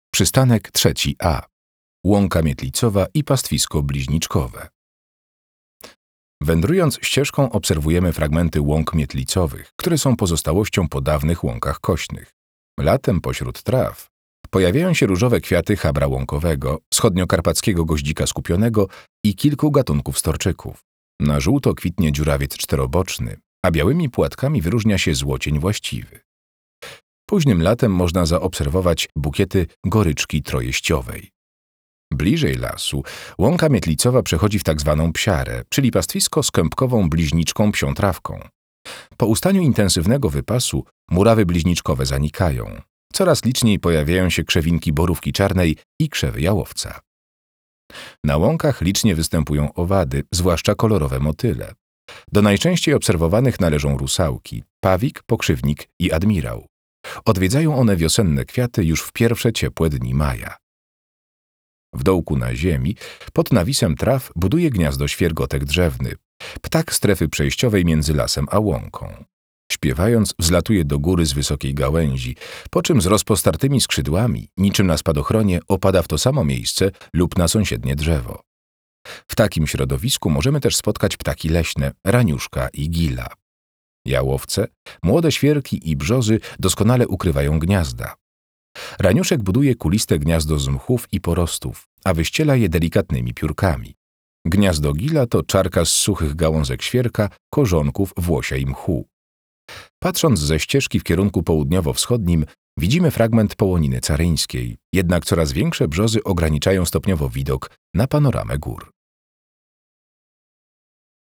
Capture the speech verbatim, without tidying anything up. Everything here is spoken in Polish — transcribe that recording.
Przystanek trzeci A. Łąka mietlicowa i pastwisko bliźniczkowe. Wędrując ścieżką obserwujemy fragmenty łąk mietlicowych, które są pozostałością po dawnych łąkach kośnych. Latem pośród traw pojawiają się różowe kwiaty chabra łąkowego, wschodniokarpackiego goździka skupionego i kilku gatunków storczyków. Na żółto kwitnie dziurawiec czteroboczny, a białymi płatkami wyróżnia się złocień właściwy. Późnym latem można zaobserwować bukiety goryczki trojeściowej. Bliżej lasu łąka mietlicowa przechodzi w tak zwaną psiarę, czyli pastwisko z kępkową bliźniczką psią trawką. Po ustaniu intensywnego wypasu murawy bliźniczkowe zanikają. Coraz liczniej pojawiają się krzewinki borówki czarnej i krzewy jałowca. Na łąkach licznie występują owady, zwłaszcza kolorowe motyle. Do najczęściej obserwowanych należą rusałki, pawik, pokrzywnik i admirał. Odwiedzają one wiosenne kwiaty już w pierwsze ciepłe dni maja. W dołku na ziemi, pod nawisem traw, buduje gniazdo świergotek drzewny, ptak strefy przejściowej między lasem a łąką. Śpiewając, wzlatuje do góry z wysokiej gałęzi, po czym z rozpostartymi skrzydłami, niczym na spadochronie, opada w to samo miejsce lub na sąsiednie drzewo. W takim środowisku możemy też spotkać ptaki leśne, raniuszka i gila. Jałowce, młode świerki i brzozy doskonale ukrywają gniazda. Raniuszek buduje kuliste gniazdo z mchów i porostów, a wyściela je delikatnymi piórkami. Gniazdo gila to czarka z suchych gałązek świerka, korzonków, włosia i mchu. Patrząc ze ścieżki w kierunku południowo-wschodnim, widzimy fragment połoniny caryńskiej, jednak coraz większe brzozy ograniczają stopniowo widok na panoramę gór.